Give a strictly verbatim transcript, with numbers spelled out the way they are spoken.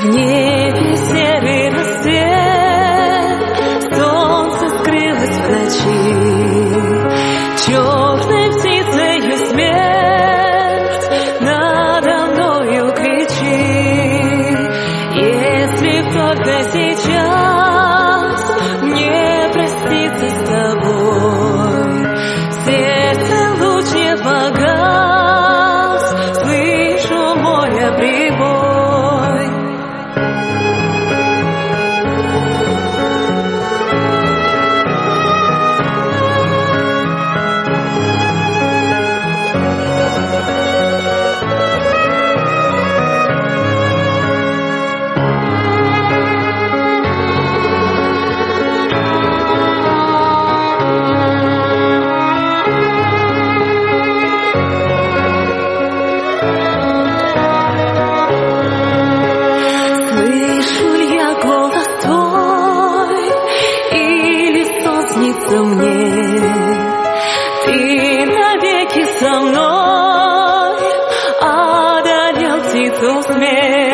В небе серый рассвет, солнце скрылось в ночи, черной птицею смерть надо мною кричит. Если б только сейчас мне проститься с тобой, в сердце луч не погас, слышу море прибой. Мне, ты навеки со мной одолел птицу смерть.